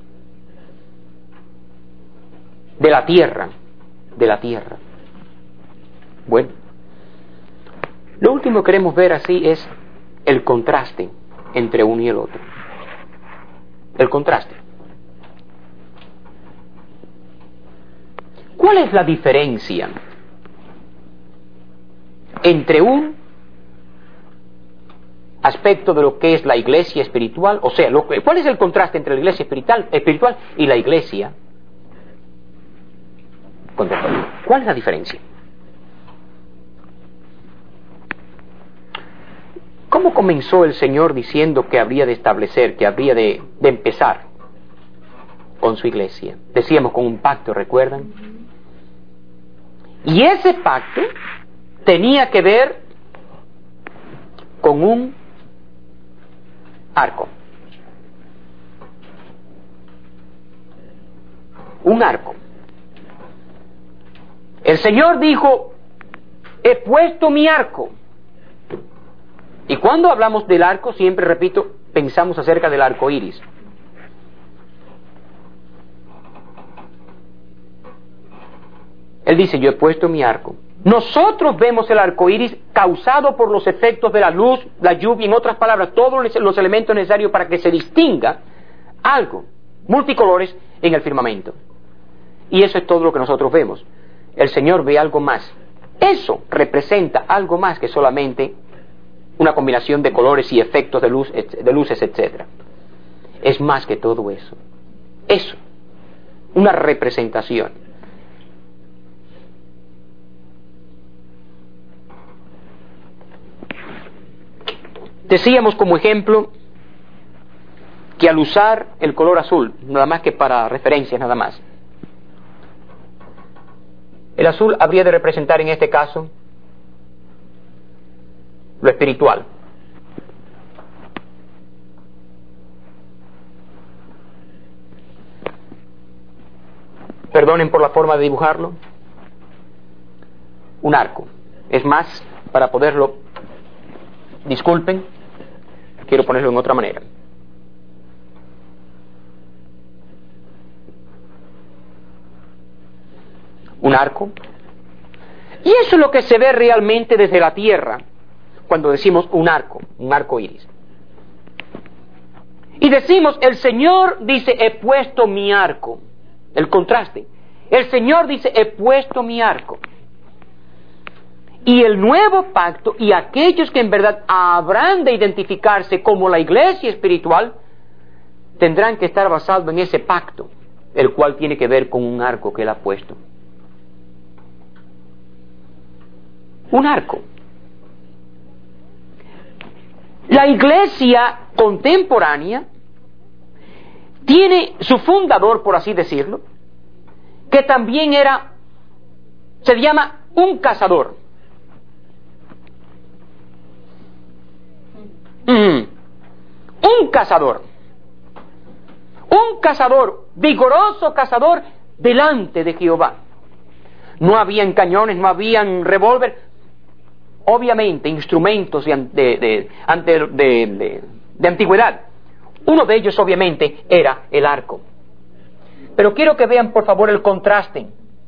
De la tierra, de la tierra. Bueno, lo último que queremos ver así es el contraste entre uno y el otro. El contraste. ¿Cuál es la diferencia entre un aspecto de lo que es la iglesia espiritual? O sea, lo que, ¿cuál es el contraste entre la iglesia espiritual, espiritual y la iglesia contemporánea? ¿Cuál es la diferencia? ¿Cómo comenzó el Señor diciendo que habría de establecer, que habría de, de empezar con su iglesia? Decíamos con un pacto, ¿recuerdan? Y ese pacto tenía que ver con un arco. Un arco. El Señor dijo, he puesto mi arco. Y cuando hablamos del arco, siempre repito, pensamos acerca del arco iris. Él dice, yo he puesto mi arco. Nosotros vemos el arco iris causado por los efectos de la luz, la lluvia, en otras palabras, todos los elementos necesarios para que se distinga algo, multicolores, en el firmamento. Y eso es todo lo que nosotros vemos. El Señor ve algo más. Eso representa algo más que solamente una combinación de colores y efectos de, luz, de luces, etcétera. Es más que todo eso. Eso. Una representación. Decíamos como ejemplo que al usar el color azul, nada más que para referencias nada más, el azul habría de representar en este caso lo espiritual. Perdonen por la forma de dibujarlo. Un arco. Es más, para poderlo, disculpen, quiero ponerlo en otra manera. Un arco. Y eso es lo que se ve realmente desde la tierra cuando decimos un arco, un arco iris. Y decimos, el Señor dice, he puesto mi arco. El contraste. El Señor dice, he puesto mi arco. Y el nuevo pacto y aquellos que en verdad habrán de identificarse como la iglesia espiritual tendrán que estar basados en ese pacto, el cual tiene que ver con un arco que Él ha puesto. Un arco. La iglesia contemporánea tiene su fundador, por así decirlo, que también era, se llama un cazador. Mm. Un cazador. Un cazador, vigoroso cazador delante de Jehová. No habían cañones, no habían revólver, obviamente instrumentos de, de, de, de, de, de antigüedad. Uno de ellos obviamente era el arco. Pero quiero que vean por favor el contraste.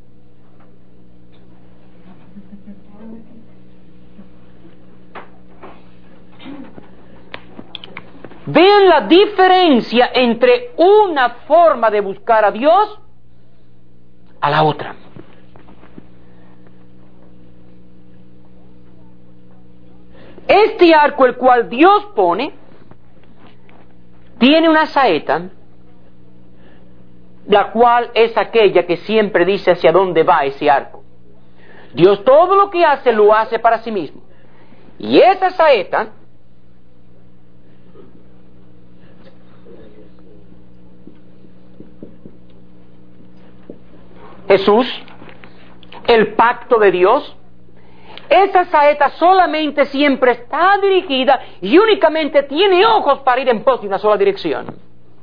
Vean la diferencia entre una forma de buscar a Dios a la otra. Este arco el cual Dios pone tiene una saeta, la cual es aquella que siempre dice hacia dónde va ese arco. Dios todo lo que hace lo hace para sí mismo. Y esa saeta Jesús, el pacto de Dios, esa saeta solamente siempre está dirigida y únicamente tiene ojos para ir en pos de una sola dirección.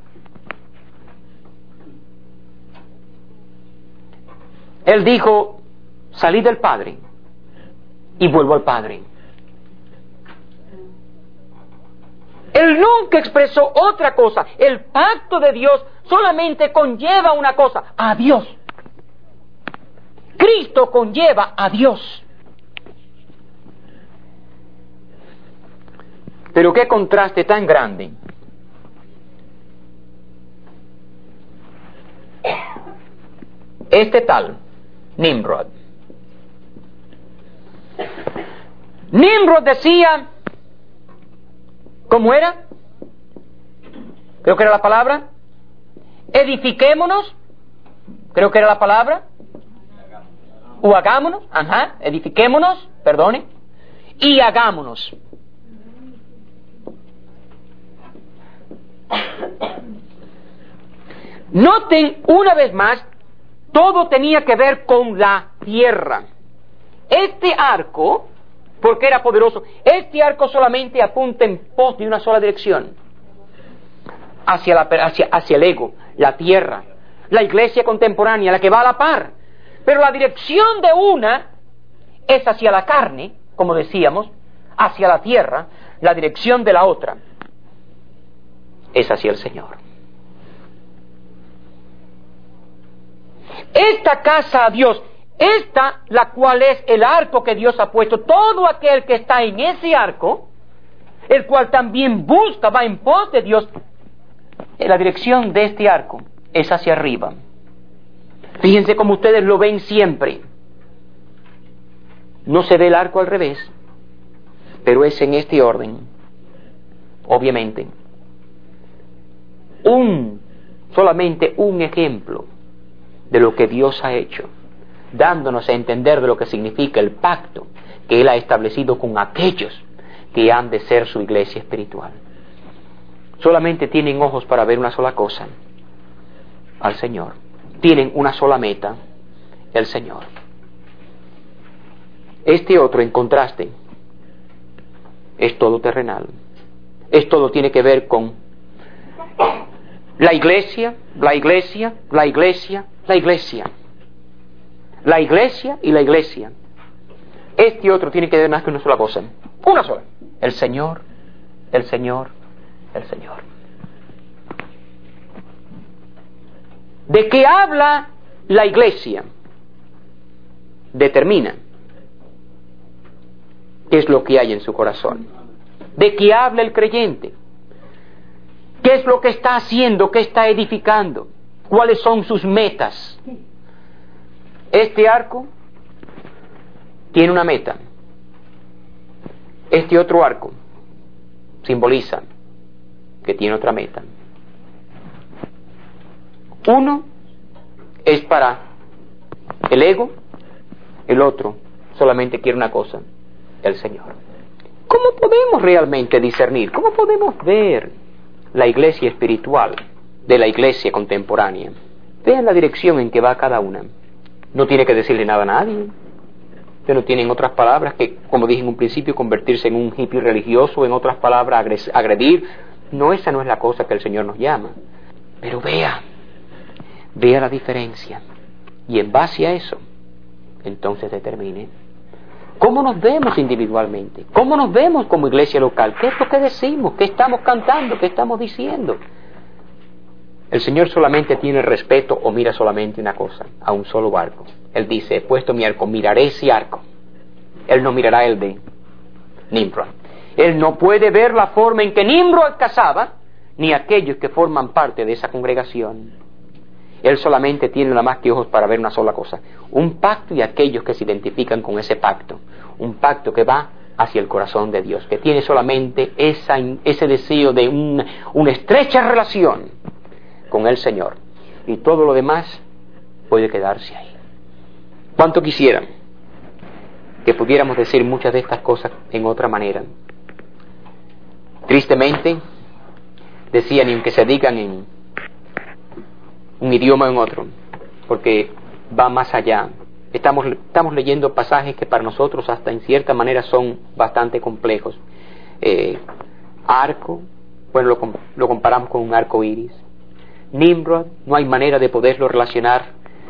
Él dijo, salí del Padre y vuelvo al Padre. Él nunca expresó otra cosa. El pacto de Dios solamente conlleva una cosa, a Dios. Cristo conlleva a Dios. Pero qué contraste tan grande. Este tal Nimrod. Nimrod decía, ¿cómo era? Creo que era la palabra. Edifiquémonos. Creo que era la palabra. O hagámonos. Ajá. Edifiquémonos. Perdone. Y hagámonos. Noten una vez más, todo tenía que ver con la tierra. Este arco, porque era poderoso, este arco solamente apunta en pos de una sola dirección, hacia, la, hacia, hacia el ego, la tierra, la iglesia contemporánea, la que va a la par. Pero la dirección de una es hacia la carne, como decíamos, hacia la tierra. La dirección de la otra es hacia el Señor. Esta casa a Dios, Esta, la cual es el arco que Dios ha puesto, todo aquel que está en ese arco, el cual también busca, va en pos de Dios, en la dirección de este arco es hacia arriba. Fíjense como ustedes lo ven siempre. No se ve el arco al revés, pero es en este orden. Obviamente, un, solamente un ejemplo de lo que Dios ha hecho, dándonos a entender de lo que significa el pacto que Él ha establecido con aquellos que han de ser su iglesia espiritual. Solamente tienen ojos para ver una sola cosa, al Señor. Tienen una sola meta, el Señor. Este otro, en contraste, es todo terrenal. Es todo tiene que ver con la iglesia, la iglesia, la iglesia, la iglesia. La iglesia y la iglesia. Este otro tiene que ver más que una sola cosa. Una sola. El Señor, el Señor, el Señor. ¿De qué habla la iglesia? Determina qué es lo que hay en su corazón. ¿De qué habla el creyente? ¿Qué es lo que está haciendo? ¿Qué está edificando? ¿Cuáles son sus metas? Este arco tiene una meta. Este otro arco simboliza que tiene otra meta. Uno es para el ego, el otro solamente quiere una cosa, el Señor. ¿Cómo podemos realmente discernir? ¿Cómo podemos ver la iglesia espiritual de la iglesia contemporánea? Vean la dirección en que va cada una. No tiene que decirle nada a nadie. Usted no tiene, en otras palabras, que, como dije en un principio, convertirse en un hippie religioso, en otras palabras, agredir. No, esa no es la cosa que el Señor nos llama. Pero vea, vea la diferencia. Y en base a eso, entonces determine cómo nos vemos individualmente, cómo nos vemos como iglesia local, qué es lo que decimos, qué estamos cantando, qué estamos diciendo. El Señor solamente tiene respeto o mira solamente una cosa, a un solo arco. Él dice, he puesto mi arco, miraré ese arco. Él no mirará el de Nimrod. Él no puede ver la forma en que Nimrod cazaba, ni aquellos que forman parte de esa congregación. Él solamente tiene nada más que ojos para ver una sola cosa, un pacto y aquellos que se identifican con ese pacto, un pacto que va hacia el corazón de Dios, que tiene solamente esa, ese deseo de una, una estrecha relación con el Señor, y todo lo demás puede quedarse ahí. ¿Cuánto quisieran que pudiéramos decir muchas de estas cosas en otra manera? Tristemente, decían, y aunque se digan en un idioma o en otro, porque va más allá. Estamos, estamos leyendo pasajes que para nosotros hasta en cierta manera son bastante complejos. Eh, arco, bueno, lo, lo comparamos con un arco iris. Nimrod, no hay manera de poderlo relacionar.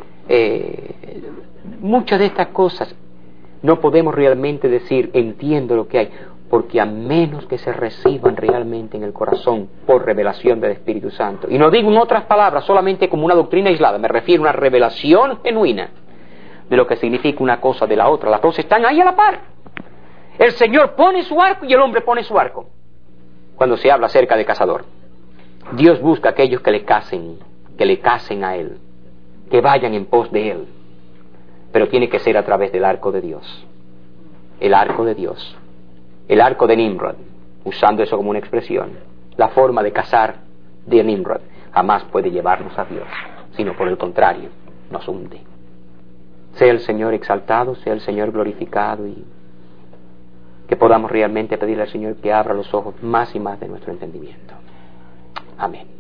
Eh, muchas de estas cosas no podemos realmente decir, entiendo lo que hay, porque a menos que se reciban realmente en el corazón por revelación del Espíritu Santo, y no digo en otras palabras solamente como una doctrina aislada, me refiero a una revelación genuina de lo que significa una cosa de la otra. Las dos están ahí a la par. El Señor pone su arco y el hombre pone su arco. Cuando se habla acerca de cazador, Dios busca a aquellos que le casen, que le casen a Él, que vayan en pos de Él, pero tiene que ser a través del arco de Dios, el arco de Dios. El arco de Nimrod, usando eso como una expresión, la forma de cazar de Nimrod jamás puede llevarnos a Dios, sino por el contrario, nos hunde. Sea el Señor exaltado, sea el Señor glorificado, y que podamos realmente pedirle al Señor que abra los ojos más y más de nuestro entendimiento. Amén.